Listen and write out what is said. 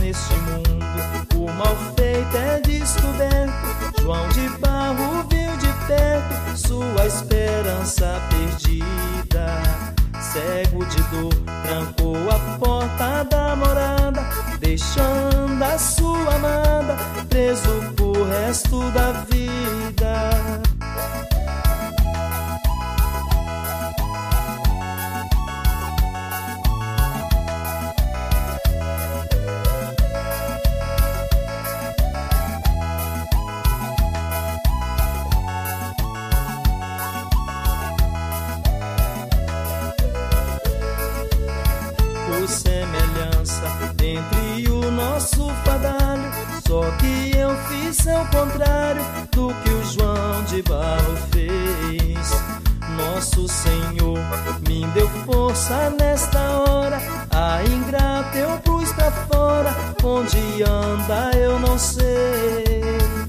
neste mundo o mal feito é descoberto. João de Barro viu de perto sua esperança perdida. Cego de dor, trancou a porta da morada, deixando a sua amada preso pro resto da vida. Semelhança entre o nosso fadalho, só que eu fiz ao contrário do que o João de Barro fez. Nosso Senhor me deu força nesta hora, a ingrata eu pus pra fora, onde anda eu não sei.